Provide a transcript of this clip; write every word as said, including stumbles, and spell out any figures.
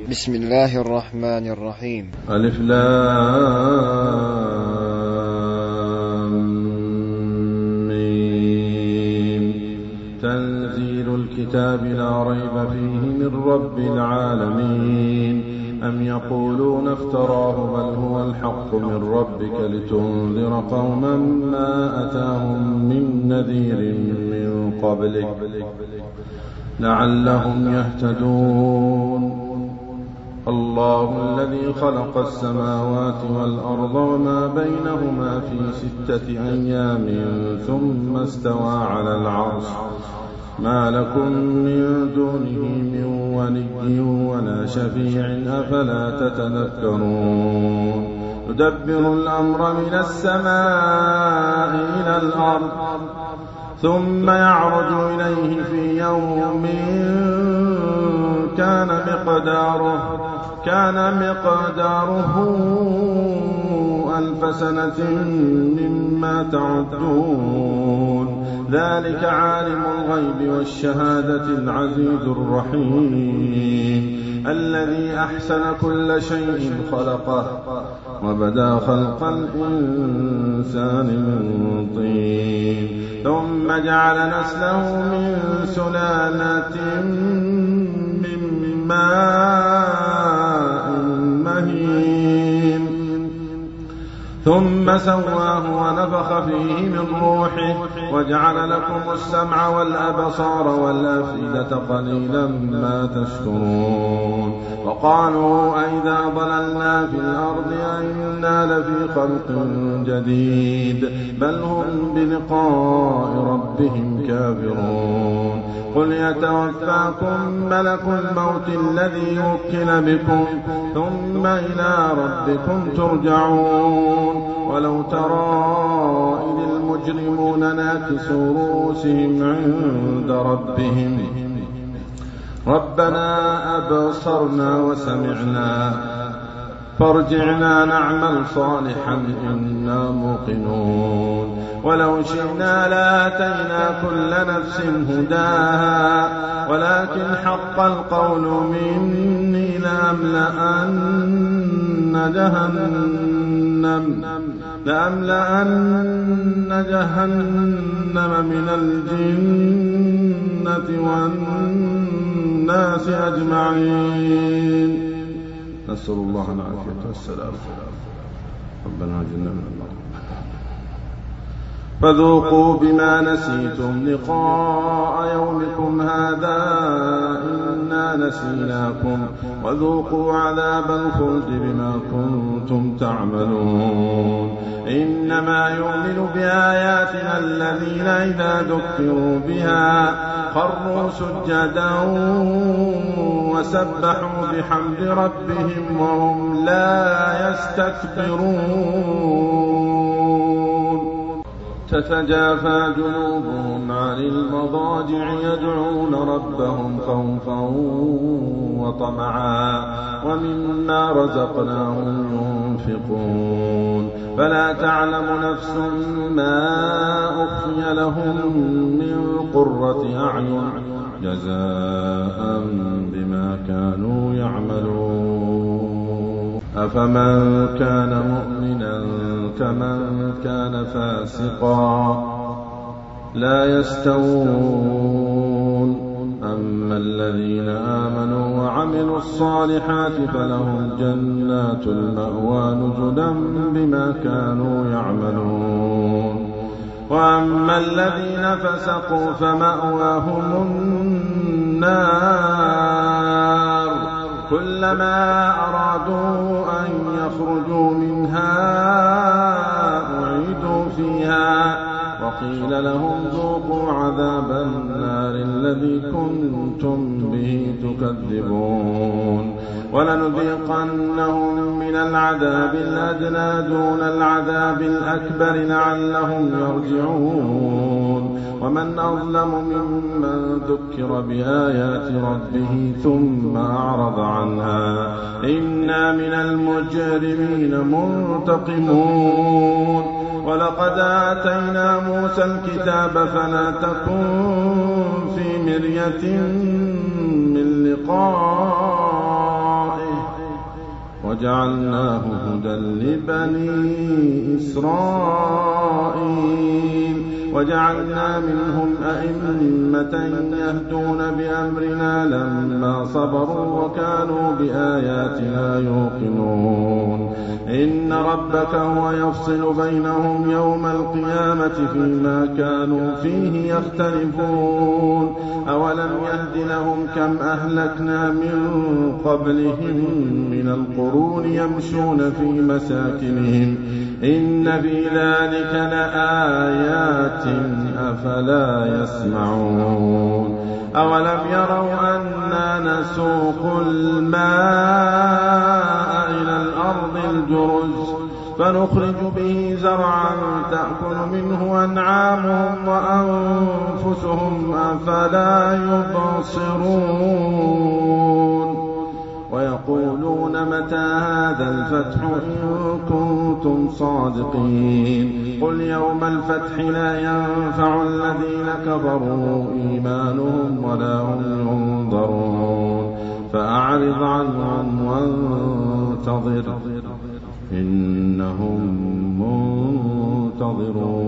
بسم الله الرحمن الرحيم. ألف لام ميم. تنزيل الكتاب لا ريب فيه من رب العالمين. أم يقولون افتراه بل هو الحق من ربك لتنذر قوما ما أتاهم من نذير من قبلك لعلهم يهتدون. الله الذي خلق السماوات والأرض وما بينهما في ستة أيام ثم استوى على العرش ما لكم من دونه من ولي ولا شفيع أفلا تتذكرون. يدبر الأمر من السماء إلى الأرض ثم يعرج إليه في يوم كان مقداره كان مقداره ألف سنة مما تعدون. ذلك عالم الغيب والشهادة العزيز الرحيم الذي أحسن كل شيء خلقه وبدأ خلق الإنسان من طين ثم جعل نسله من سلالة من ماء مهين ثم سواه ونفخ فيه من روحه وجعل لكم السمع والأبصار والأفئدة قليلا ما تشكرون. وقالوا أئذا ضللنا في الأرض أئنا لفي خلق جديد بل هم بلقاء ربهم كافرون. قل يتوفاكم ملك الموت الذي وكل بكم ثم إلى ربكم ترجعون. ولو ترى إذ المجرمون ناكسوا رؤوسهم عند ربهم ربنا أبصرنا وسمعنا فارجعنا نعمل صالحا إنا موقنون. ولو شئنا لآتينا كل نفس هداها ولكن حق القول مني لأملأن جهنم لأملأن جهنم من الجنة والناس أجمعين. نسأل الله العافية والسلام. ربنا أجرنا من النار. فذوقوا بما نسيتم لقاء يومكم هذا إنا نسيناكم وذوقوا عذاب الخلد بما كنتم تعملون. إنما يؤمن بآياتنا الذين إذا ذكروا بها خروا سجدا وسبحوا بحمد ربهم وهم لا يستكبرون. تتجافى جنوبهم عن المضاجع يدعون ربهم خوفا وطمعا ومما رزقناهم ينفقون. فلا تعلم نفس ما أخفي لهم من قرة أعين جزاء بما كانوا يعملون. أفمن كان مؤمنا كمن كان فاسقا لا يستوون. أما الذين آمنوا وعملوا الصالحات فلهم جنات المأوى نزلا بما كانوا يعملون. وأما الذين فسقوا فمأواهم النار كلما أرادوا أن يخرجوا منها أعيدوا فيها وقيل لهم ذوقوا عذاب النار الذي كنتم به تكذبون. ولنذيقنهم من العذاب الأدنى دون العذاب الأكبر لعلهم يرجعون. ومن أظلم ممن ذكر بآيات ربه ثم أعرض عنها إنا من المجرمين منتقمون. ولقد آتينا موسى الكتاب فلا تكن في مرية من لقائه وجعلناه هدى لبني إسرائيل وجعلنا منهم أئمة يهدون بأمرنا لما صبروا وكانوا بآياتنا يوقنون إن ربك هو يفصل بينهم يوم القيامة فيما كانوا فيه يختلفون أولم يهد لهم كم أهلكنا من قبلهم من القرون يمشون في مساكنهم إن في ذلك لآيات أفلا يسمعون أولم يروا أنا نسوق الماء إلى الأرض الجرز فنخرج به زرعا تأكل منه أنعامهم وأنفسهم أفلا يبصرون ويقولون متى هذا الفتح إن كنتم صادقين قل يوم الفتح لا ينفع الذين كفروا إيمانهم ولا هم ينظرون فأعرض عنهم وانتظر إنهم منتظرون